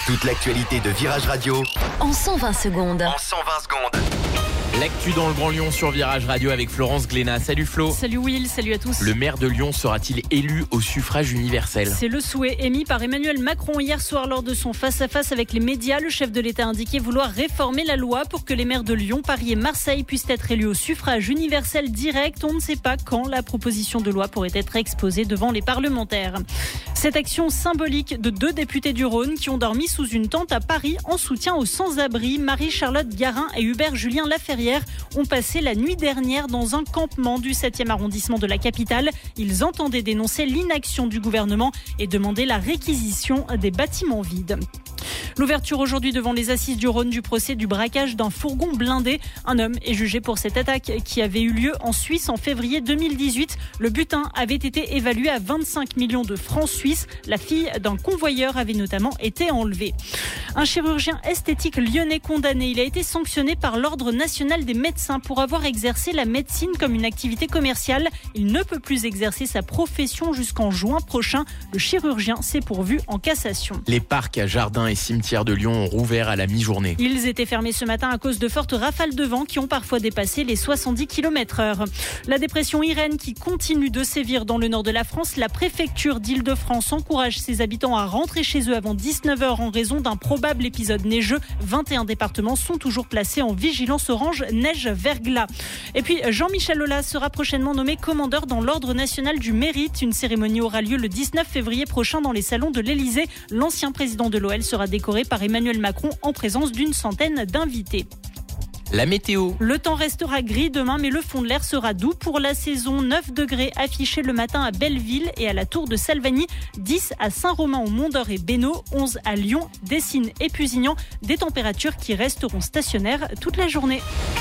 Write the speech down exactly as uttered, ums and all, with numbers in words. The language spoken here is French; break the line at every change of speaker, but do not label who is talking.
Toute l'actualité de Virage Radio
en cent vingt secondes.
En cent vingt secondes.
L'actu dans le Grand Lyon sur Virage Radio avec Florence Glénat. Salut Flo.
Salut Will, salut à tous.
Le maire de Lyon sera-t-il élu au suffrage universel ?
C'est le souhait émis par Emmanuel Macron hier soir lors de son face-à-face avec les médias. Le chef de l'État a indiqué vouloir réformer la loi pour que les maires de Lyon, Paris et Marseille puissent être élus au suffrage universel direct. On ne sait pas quand la proposition de loi pourrait être exposée devant les parlementaires. Cette action symbolique de deux députés du Rhône qui ont dormi sous une tente à Paris en soutien aux sans-abri, Marie-Charlotte Garin et Hubert Julien Laferrière, ont passé la nuit dernière dans un campement du septième arrondissement de la capitale. Ils entendaient dénoncer l'inaction du gouvernement et demander la réquisition des bâtiments vides. L'ouverture aujourd'hui devant les assises du Rhône du procès du braquage d'un fourgon blindé. Un homme est jugé pour cette attaque qui avait eu lieu en Suisse en février deux mille dix-huit. Le butin avait été évalué à vingt-cinq millions de francs suisses. La fille d'un convoyeur avait notamment été enlevée. Un chirurgien esthétique lyonnais condamné. Il a été sanctionné par l'Ordre national des médecins pour avoir exercé la médecine comme une activité commerciale. Il ne peut plus exercer sa profession jusqu'en juin prochain. Le chirurgien s'est pourvu en cassation.
Les parcs, jardins et cimetières de Lyon ont rouvert à la mi-journée.
Ils étaient fermés ce matin à cause de fortes rafales de vent qui ont parfois dépassé les soixante-dix kilomètres heure. La dépression Irène qui continue de sévir dans le nord de la France. La préfecture d'Île-de-France encourage ses habitants à rentrer chez eux avant dix-neuf heures en raison d'un probable épisode neigeux. vingt et un départements sont toujours placés en vigilance orange neige-verglas. Et puis Jean-Michel Aulas sera prochainement nommé commandeur dans l'Ordre national du mérite. Une cérémonie aura lieu le dix-neuf février prochain dans les salons de l'Élysée. L'ancien président de l'O L sera décoré par Emmanuel Macron en présence d'une centaine d'invités.
La météo.
Le temps restera gris demain, mais le fond de l'air sera doux pour la saison. neuf degrés affichés le matin à Belleville et à la Tour de Salvagny, dix à Saint-Romain au Mont-d'Or et Bénaud, onze à Lyon, Dessines et Pusignan. Des températures qui resteront stationnaires toute la journée.